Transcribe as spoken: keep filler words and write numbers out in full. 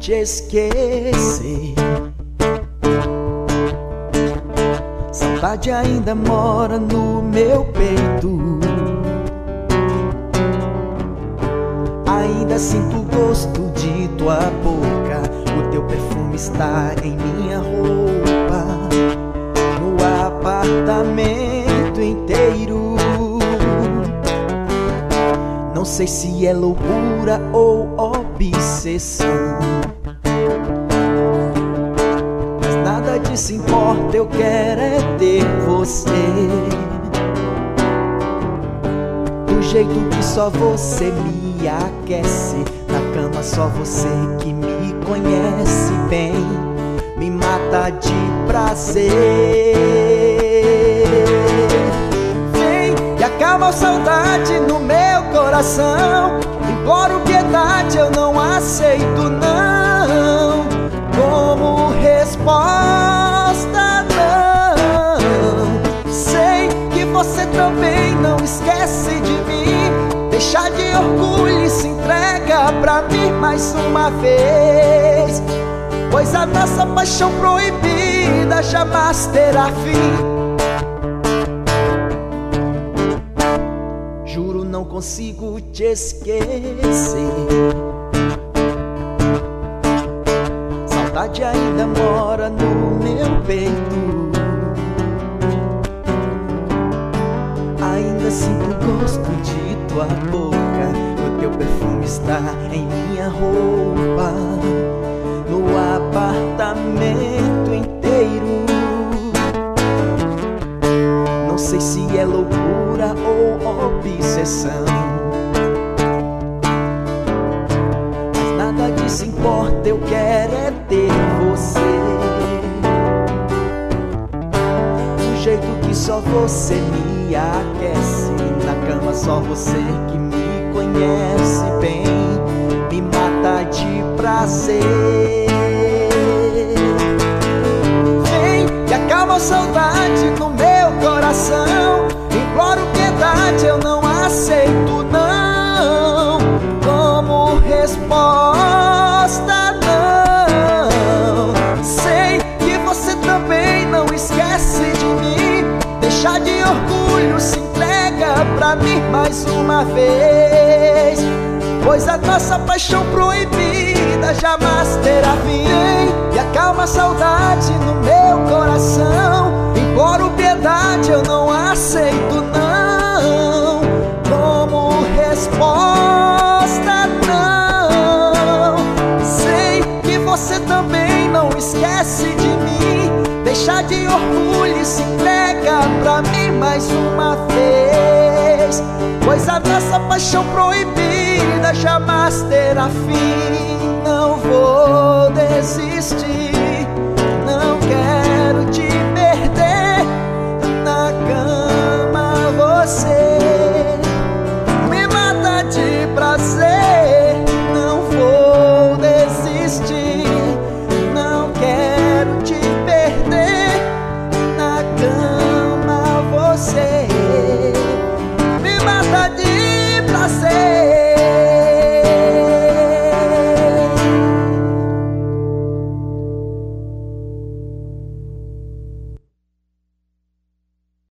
te esquecer. Saudade ainda mora no meu peito. Ainda sinto o gosto de tua boca. O teu perfume está em minha roupa. No apartamento inteiro. Não sei se é loucura ou obsessão, mas nada disso importa, eu quero é ter você. Do jeito que só você me aquece. Na cama só você que me conhece bem. Me mata de prazer. Vem e acalma a saudade no meu coração. Imploro piedade, eu não aceito não. Como resposta não. Sei que você também não esquece de mim. Deixa de orgulho e se entrega pra mim mais uma vez, pois a nossa paixão proibida jamais terá fim. Juro, não consigo te esquecer. Saudade ainda mora no meu peito. Ainda sinto o gosto de tua boca. O teu perfume está em minha roupa. No apartamento inteiro. Não sei se é loucura ou obsessão, mas nada disso importa, eu quero é ter você. Do jeito que só você me aquece. Na cama só você que me conhece bem. Me mata de prazer. Vem e acalma a saudade no meu coração. Imploro piedade, eu não aceito não. Como resposta não. Sei que você também não esquece de mim. Deixa de orgulho, se entrega pra mim mais uma vez, pois a nossa paixão proibida jamais terá fim. E acalma a saudade no meu coração. Imploro piedade, eu não aceito não. Como resposta não. Sei que você também não esquece de mim. Deixa de orgulho e se entrega pra mim mais uma vez, pois a nossa paixão proibida jamais terá fim. Não vou desistir.